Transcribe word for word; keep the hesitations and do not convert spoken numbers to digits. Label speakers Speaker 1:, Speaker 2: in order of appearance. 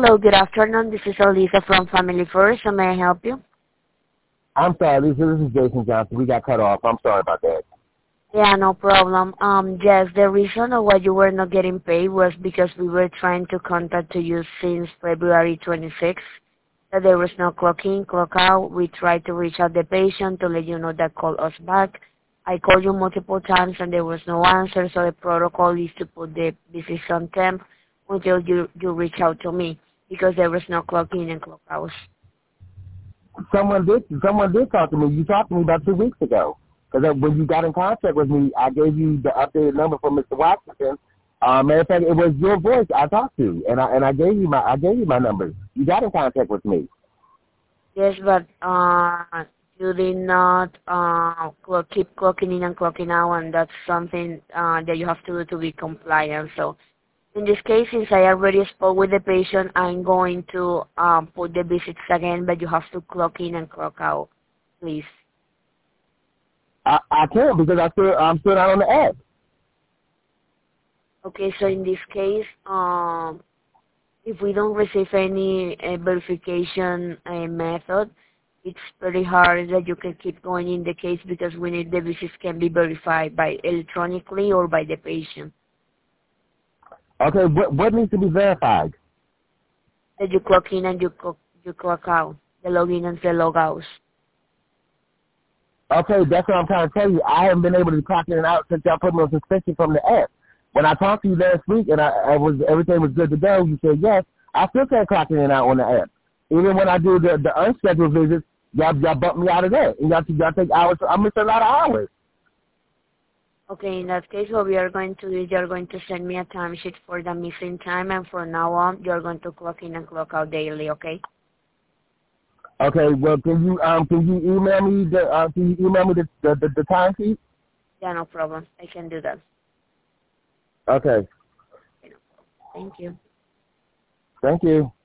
Speaker 1: Hello, good afternoon. This is Elisa from Family First. How may I help you?
Speaker 2: I'm sorry, Lisa. This is Jason Johnson. We got cut off. I'm sorry about that.
Speaker 1: Yeah, no problem. Um, yes, the reason of why you were not getting paid was because we were trying to contact you since February twenty-sixth. That there was no clock in, clock out. We tried to reach out the patient to let you know that call us back. I called you multiple times and there was no answer, so the protocol is to put the visit on temp until you, you reach out to me because there was no clock in and clock out.
Speaker 2: Someone did. Someone did talk to me. You talked to me about two weeks ago. Because when you got in contact with me, I gave you the updated number from Mister Washington. Uh, matter of fact, it was your voice I talked to, and I and I gave you my I gave you my number. You got in contact with me.
Speaker 1: Yes, but uh, you did not uh, clock, keep clocking in and clocking out, and that's something uh, that you have to do to be compliant. So in this case, since I already spoke with the patient, I'm going to um, put the visits again, but you have to clock in and clock out, please.
Speaker 2: I, I can't because I still I'm still not on the app.
Speaker 1: Okay, so in this case, um, if we don't receive any uh, verification uh, method, it's pretty hard that you can keep going in the case because we need the visits can be verified by electronically or by the patient.
Speaker 2: Okay, what what needs to be verified?
Speaker 1: That you clock in and you clock, you clock out, the login and the log out.
Speaker 2: Okay, that's what I'm trying to tell you. I haven't been able to clock in and out since y'all put me on suspension from the app. When I talked to you last week and I, I was everything was good to go, you said yes. I still can't clock in and out on the app. Even when I do the the unscheduled visits, y'all y'all bump me out of that, and y'all y'all take hours. I miss a lot of hours.
Speaker 1: Okay, in that case, what we are going to do is you're going to send me a timesheet for the missing time, and from now on, you're going to clock in and clock out daily, okay?
Speaker 2: Okay, well, can you um can you email me the uh, can you email me the the, the, the time sheet?
Speaker 1: Yeah, no problem. I can do that.
Speaker 2: Okay,
Speaker 1: Thank you.
Speaker 2: thank you.